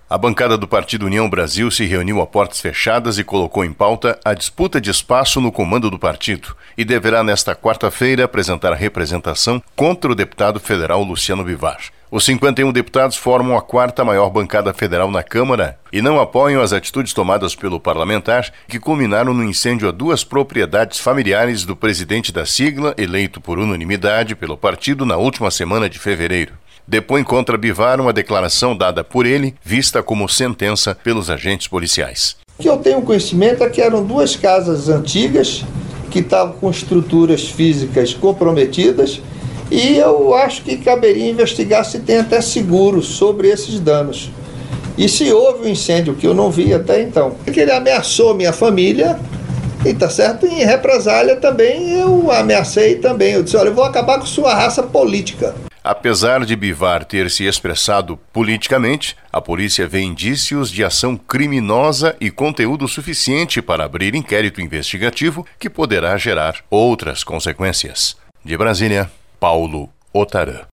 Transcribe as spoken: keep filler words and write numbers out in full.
A bancada do Partido União Brasil se reuniu a portas fechadas e colocou em pauta a disputa de espaço no comando do partido e deverá nesta quarta-feira apresentar representação contra o deputado federal Luciano Bivar. Os cinquenta e um deputados formam a quarta maior bancada federal na Câmara e não apoiam as atitudes tomadas pelo parlamentar que culminaram no incêndio a duas propriedades familiares do presidente da sigla, eleito por unanimidade pelo partido na última semana de fevereiro. Depõe contra Bivar uma declaração dada por ele, vista como sentença pelos agentes policiais. O que eu tenho conhecimento é que eram duas casas antigas que estavam com estruturas físicas comprometidas e eu acho que caberia investigar se tem até seguro sobre esses danos. E se houve um incêndio, que eu não vi até então, é que ele ameaçou minha família e tá certo, em represália também eu ameacei também. Eu disse, olha, eu vou acabar com sua raça política. Apesar de Bivar ter se expressado politicamente, a polícia vê indícios de ação criminosa e conteúdo suficiente para abrir inquérito investigativo que poderá gerar outras consequências. De Brasília, Paulo Otarã.